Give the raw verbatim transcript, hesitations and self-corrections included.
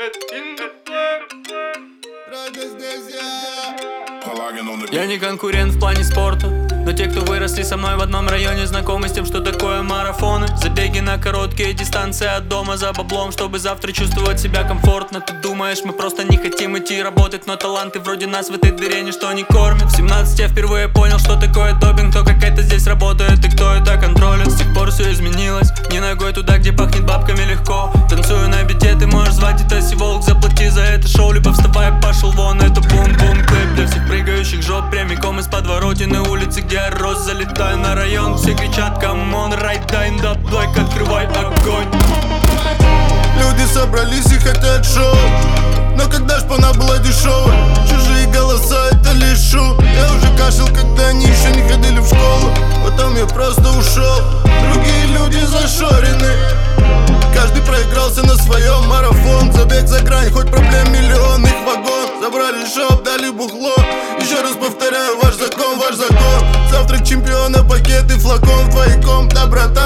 Я не конкурент в плане спорта, но те, кто выросли со мной в одном районе, знакомы с тем, что такое марафоны. Забеги на короткие дистанции от дома за баблом, чтобы завтра чувствовать себя комфортно. Ты думаешь, мы просто не хотим идти работать, но таланты вроде нас в этой дыре ничто не кормит. В семнадцать я впервые понял, что такое допинг, то как это здесь работает и кто это контролит. С тех пор все изменилось, не ногой туда, где пахнет бабками легко. Танцую на бите, ты можешь звать это Сиволк, заплати за это шоу, либо вставай, пошел вон. Это бум-бум клип для всех прыгающих жоп, прямиком из подворотины улицы, где я рос. Залетаю на район, все кричат камон, райд, дай да блэк, открывай огонь. Люди собрались и хотят шоу, но когда шпана была дешевой, чужие голоса это лишь шум. Я уже кашлял, когда они еще не ходили в школу, потом я просто ушел. Другие люди зашорены, каждый проигрался на своем. Марафон, забег за грань, хоть проблем миллион, их вагон. Забрали шоп, дали бухло, еще раз повторяю, ваш закон, ваш закон. Завтрак чемпиона, пакеты, флакон, двойком, да, братан.